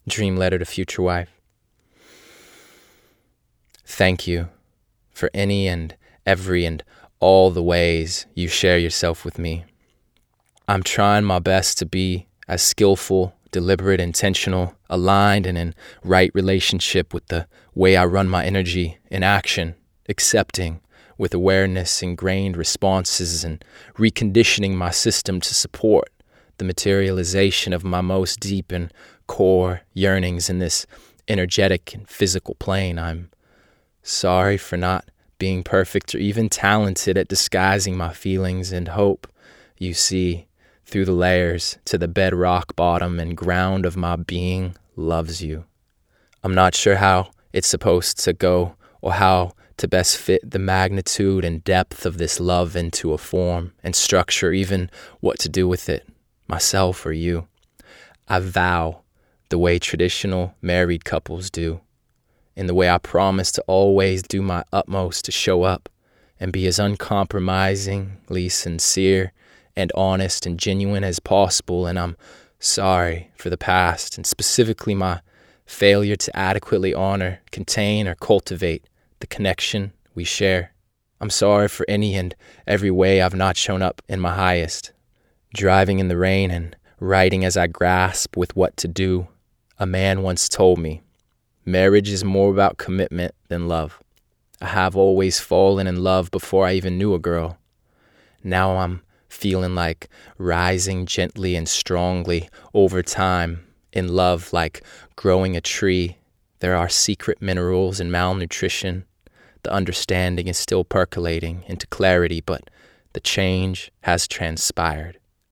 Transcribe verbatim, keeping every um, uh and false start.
Dream letter to future wife. Thank you for any and every and all the ways you share yourself with me. I'm trying my best to be as skillful, deliberate, intentional, aligned, and in right relationship with the way I run my energy in action, accepting with awareness ingrained responses and reconditioning my system to support the materialization of my most deep and core yearnings in this energetic and physical plane. I'm sorry for not being perfect or even talented at disguising my feelings and hope you see through the layers to the bedrock bottom and ground of my being loves you. I'm not sure how it's supposed to go or how to best fit the magnitude and depth of this love into a form and structure, even what to do with it, myself or you. I vow the way traditional married couples do, in the way I promise to always do my utmost to show up and be as uncompromisingly sincere and honest and genuine as possible. And I'm sorry for the past, and specifically my failure to adequately honor, contain, or cultivate the connection we share. I'm sorry for any and every way I've not shown up in my highest, driving in the rain and writing as I grasp with what to do. A man once told me, marriage is more about commitment than love. I have always fallen in love before I even knew a girl. Now I'm feeling like rising gently and strongly over time in love, like growing a tree. There are secret minerals and malnutrition. The understanding is still percolating into clarity, but the change has transpired.